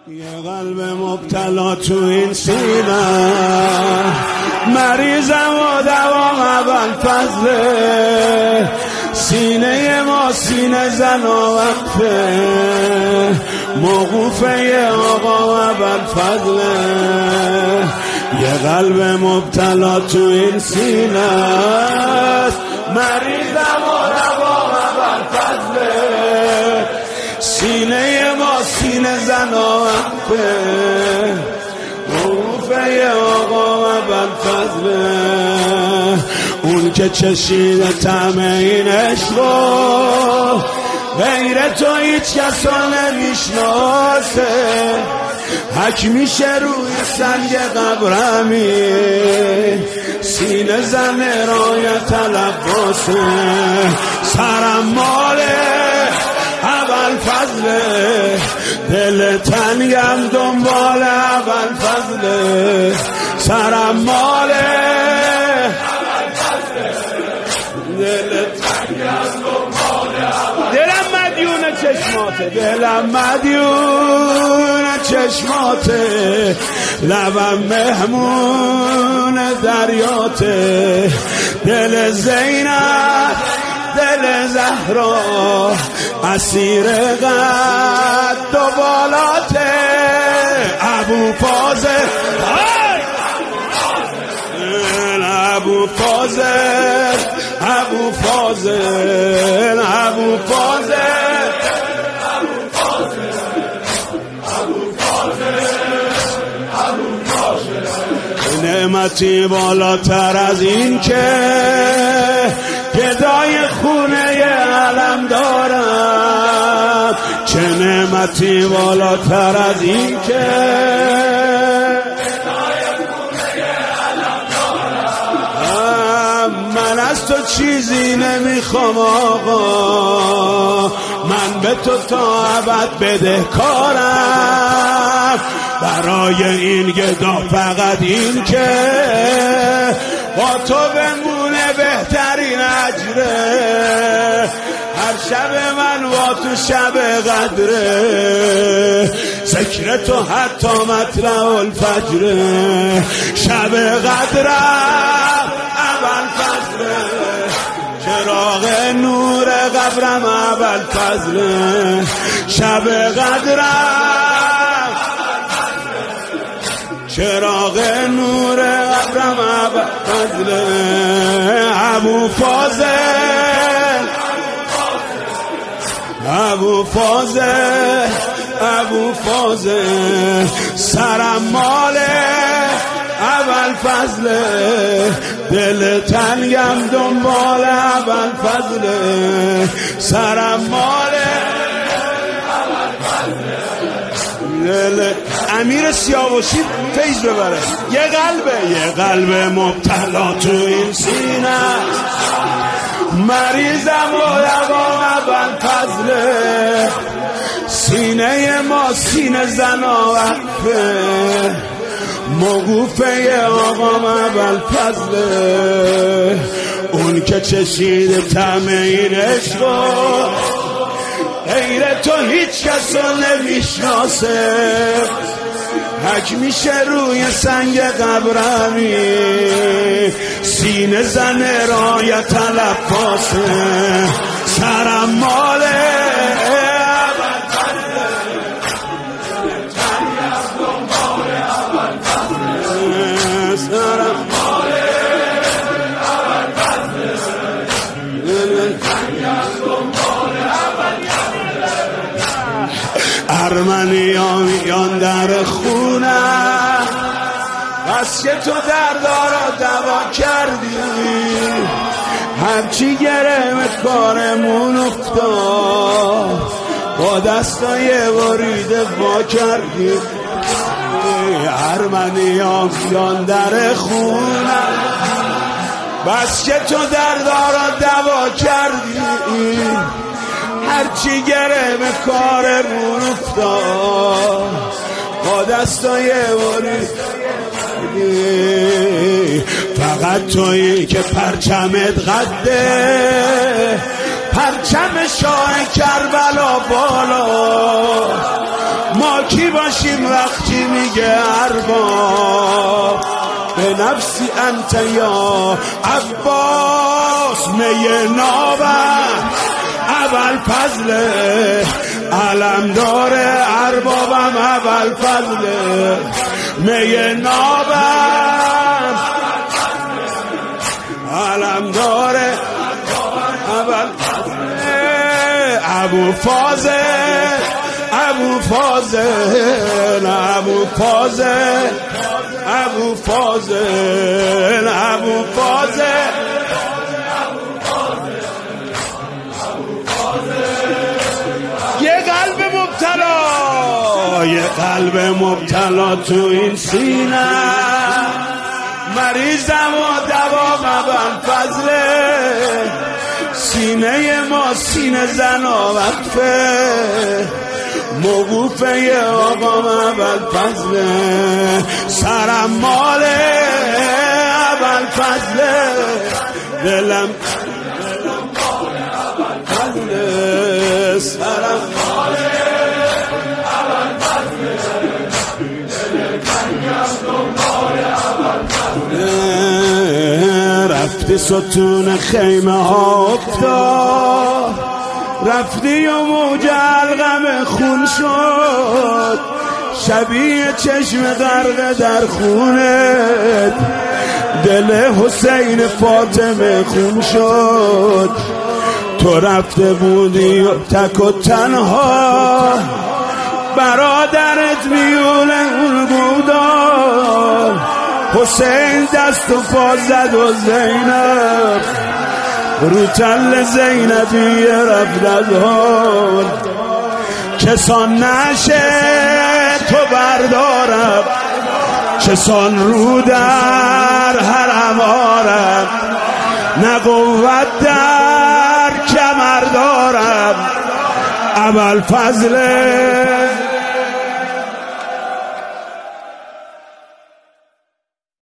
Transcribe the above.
یه قلب مبتلا تو این سینه، مریضم و دوام اول فضله، سینه ما سینه زن و وقفه، موقوفه آقا اول فضله. یه قلب مبتلا تو این سینه، مریضم و دوام اول فضله، سینه ما سینه زن و وقفه، موقوفه آقا اول فضله. اون که چشیده طعم این عشقو، غیر تو هیچ کس رو نمیشناسه، حک میشه روی سنگ قبرمی، سینه زن رایت لباسه. سرم ماله اول فضله، دل تنگم دنبال اول فضله. سرم ماله اول فضله، دل تنگم دنبال اول. دلم مدیون چشماته، دلم مدیون چشماته، لبم مهمون دریاته. دل زینب دل زهرا اسیر قد و بالاته. ابو فاضل ابو فاضل ابو فاضل ابو فاضل نعمتی بالاتر از این که گدای خونه علم دارم، چه نعمتی بالاتر از این که گدای خونه علم دارم. من از تو چیزی نمیخوام آقا، من به تو تا ابد بدهکارم. برای این گدا فقط این که با تو بمونه بهترین اجره. هر شب من با تو شب قدره، ذکر تو حتی مطلع الفجره. شب قدرم اول فضله، چراغ نور قبرم اول فضله. شب قدرم چراغ نور قبرم اول فضله. ابو فاضل ابو فاضل ابو فاضل، سرم ماله اول فضله، دل تنگم دنبال اول فضله. سرم ماله اول فضله. امیر سیاوشی فیض ببره. یه قلب مبتلا تو این سینه، مریضم و دوام اول فضله، سینه ما سینه زن و وقفه، موقوفه آقام اول فضله. اون که چشیده طعم این عشقو، غیر تو هیچ کس رو نمیشناسه، حک میشه روی سنگ قبرمی، سینه زن رایت لباسه. سرم ماله اول فضله، سرم ماله اول فضله، ارمنیان در خونه، بس که تو دردارا دوا کردی، هرچی گرمت کارمون افتاد، با دستای وریده وا کردی. ارمنیان در خونه، بس که تو دردارا دوا کردی، هرچی گرم کارمون افتاد، با دستای وریده. فقط تویی که پرچمت قده، پرچم شاه کربلا بالا، ما کی باشیم وقتی میگه ارباب به نفسی انت یا عباس می نابم اول فضل علم داره اربابم اول فضل می نابم علم داره اول ابو فاضل ابو فاضل ابو فاضل ابو فاضل ابو فاضل یه قلب مبتلا یه قلب مبتلا تو این سینه مریضم و دوام اول فضله سینه ما سینه زن و وقفه موقوفه آقام اول فضله سرم ماله اول فضله دلم فضله سرم ماله اول فضله رفتی ستون خیمه ها افتاد رفتی و موج الغم خون شد شبیه چشم غرق در خونت دل حسین فاطمه خون شد تو رفته بودی و تک و تنها برادرت میون اون بودار حسین دست و پا زد و زینب رو تل زینبی رفت از حال کسان نشه تو بردارم کسان رو در حرم آرم نه قوت در کمر دارم اول فضل